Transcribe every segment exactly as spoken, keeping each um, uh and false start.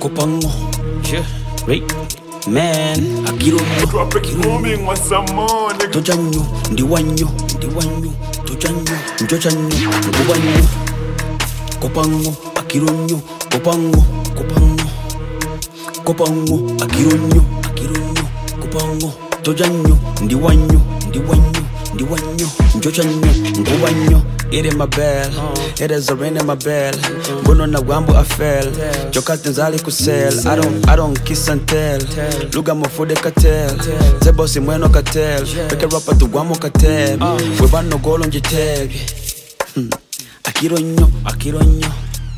Kopango, yeah, right, man. Akiro, drop it coming with some money. Tojanyo, Ndiwanyo, Ndiwanyo, Tojanyo, Njojanyo, Ngubanyo, Kopango, Akironyo, Kopango, Kopango, Kopango, Akironyo, Akironyo, Kopango, Tojanyo, Ndiwanyo, Ndiwanyo, Ndiwanyo, Njojanyo, Ngubanyo. It in my bell, it is a rain in my bell. Bono na wambo I fell. Jokas nzali kusel. I don't, I don't kiss and tell. Luga mofode katel. Zebo si mweno katel. Peke rapa tu wamo katel. Webano golo njitebi. Akironyo, akironyo.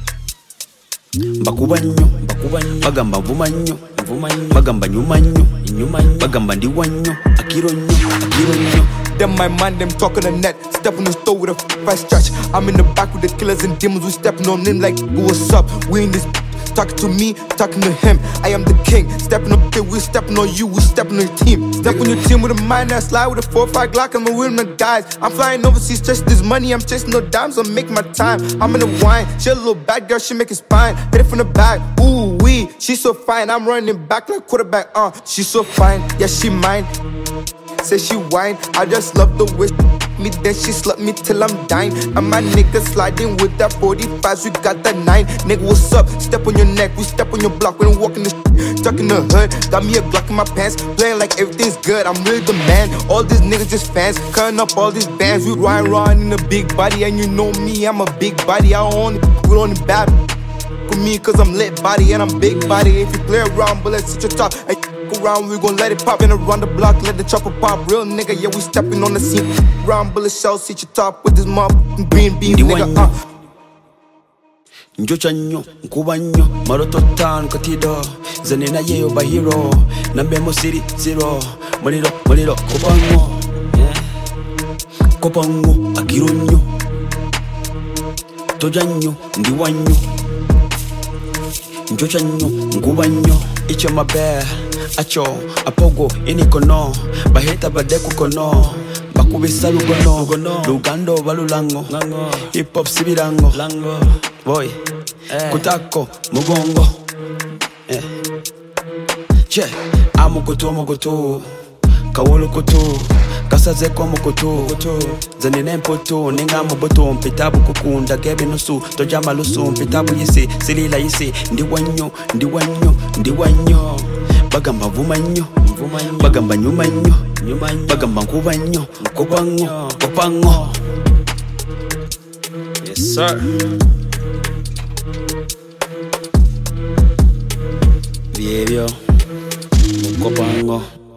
Bakubanyo, bakubanyo. Bagamba vumanyo, vumanyo. Bagamba nyumanyo, nyumanyo. Bagamba ndiwanyo. Akironyo, akironyo. Them my man, them talking the net. Step on the store with a fast stretch. I'm in the back with the killers and demons. We stepping on them like, what's up? We in this talking to me, talking to him. I am the king. Stepping up there, we stepping on you, we stepping on your team. Step on your team with a mind that slide with a four five Glock. I'm a winner, guys. I'm flying overseas, chasing this money. I'm chasing no dimes, I'm making my time. I'm in the wine. She a little bad girl, she make it spine. Hit it from the back. Ooh wee, she's so fine. I'm running back like quarterback. Uh, she's so fine. Yeah, she mine. Say she whine, I just love the way she me, then she slut me till I'm dying. And my nigga sliding with that forty-five, we got that nine. Nigga, what's up? Step on your neck, we step on your block. We don't walk in the sh- stuck in the hood. Got me a Glock in my pants, playing like everything's good. I'm really the man. All these niggas just fans, cutting up all these bands. We ride around in a big body, and you know me, I'm a big body. I only with only bad with me, cause I'm lit body and I'm big body. If you play around, but let's sit your top. Hey, around, we gon' let it pop. And around the block, let the chopper pop. Real nigga, yeah, we stepping on the scene. Round bullet shells, sit your top with this motherfucking green beans, nigga. Uh. Njochanyo, Nkubanyo, Maroto Town, Kotido, Zanina Yeo by Hero, Nambemo City, Zero, Moliro, Moliro, Kopango, Kopango, Akironyo, Tojanyo, Ndiwanyo, Njochanyo, Nkubanyo, Icho Mabe. Acho, apogo, inikono. Baheta badeku kono. Bakubisa lugono. Lugando balulango. Hip hop sibirango. Boy, kutako, mugongo. Eh. Che, amo koto mogoto. Kawolo koto. Kasaze kwa mokoto. Zanine mpoto, ninga moboto. Mpitabu kukunda, gebe nusu. Tojama lusu, mpitabu yisi. Silila yisi, ndiwanyo, ndiwanyo, ndiwanyo. Bagamba vumanyo, bagamba nyumanyo, bagamba nkubanyo, kopango, kopango. Yes, sir. Behavior, kopango.